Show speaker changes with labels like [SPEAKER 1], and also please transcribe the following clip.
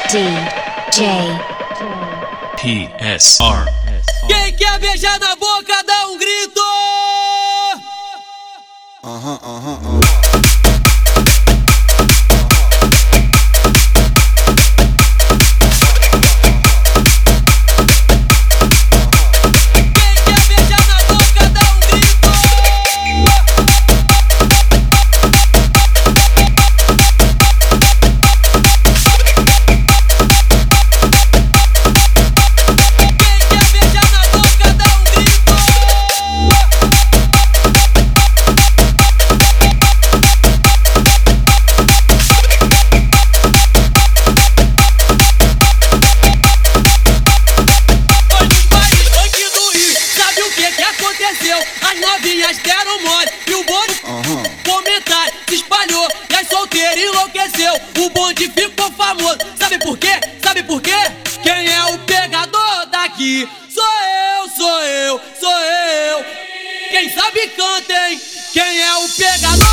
[SPEAKER 1] DJ
[SPEAKER 2] PSR.
[SPEAKER 3] Quem quer beijar na boca dá um grito. As novinhas deram mole e o bonde comentário se espalhou e as solteiras enlouqueceu. O bonde ficou famoso. Sabe por quê? Sabe por quê? Quem é o pegador daqui? Sou eu, sou eu, sou eu. Quem sabe canta, hein? Quem é o pegador?